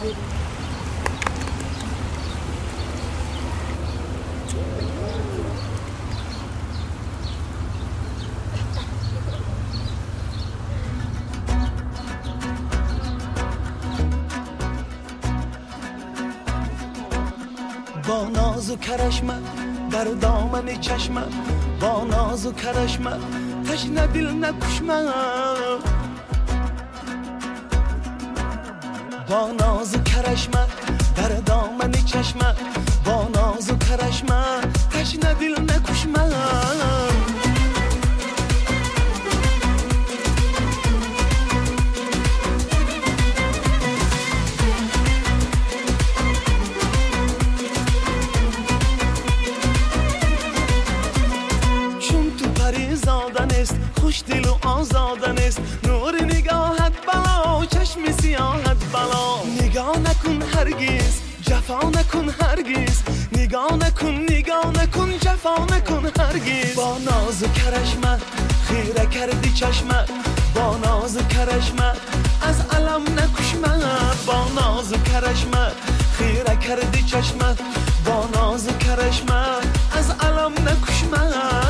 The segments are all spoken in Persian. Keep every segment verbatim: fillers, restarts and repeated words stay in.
با ناز و کرشمه در دامن چشمه، با ناز و کرشمه تشنه دل نکشمه، با ناز و کرشمه در دامن چشمه، با ناز و کرشمه تشنه دل نکشمه. خوش دل و آزادن است، نور نگاهت بلا، چشم سیاهت بلا. نگاه نکن هرگز، جفا نکن هرگز، نگاه نکن نگاه نکن، جفا نکن هرگز. با ناز و کرشمه خیره کردی چشمه، با ناز و کرشمه از علم نکشمه، با ناز و کرشمه خیره کردی چشمه، با ناز و کرشمه از علم نکشمه.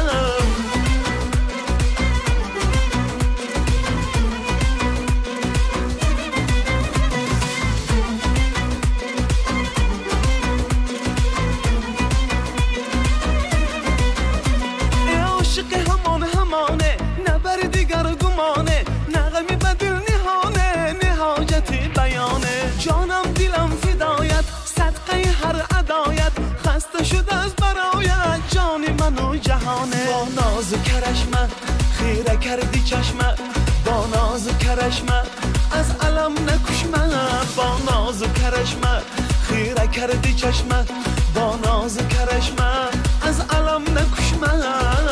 جانم دلم فدایت، صدقه هر عدایت، خسته شد از برایت جان من و جهانه. با ناز و کرشمه خیره کردی چشمه، با ناز و کرشمه از علم نکشمه، با ناز و کرشمه خیره کردی چشمه، با ناز و کرشمه از علم نکشمه.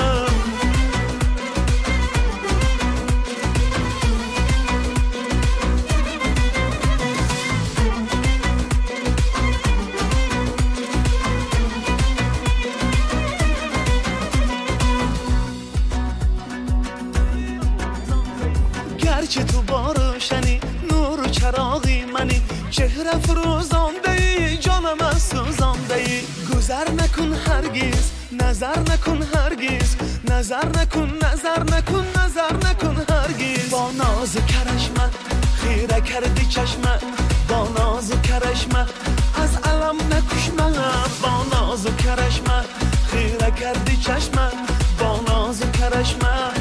گرچه تو با روشنی نور و چراغی منی، چهره فروزانده ای جانم از سوزانده ای. گذر نکن هرگز، نظر نکن هرگز، نظر نکن نظر نکن نظر نکن هرگز. با ناز و کرشمه خیره کردی چشمه، با ناز و کرشمه از علم نکشمه، با ناز و کرشمه خیره کردی چشمه، با ناز و کرشمه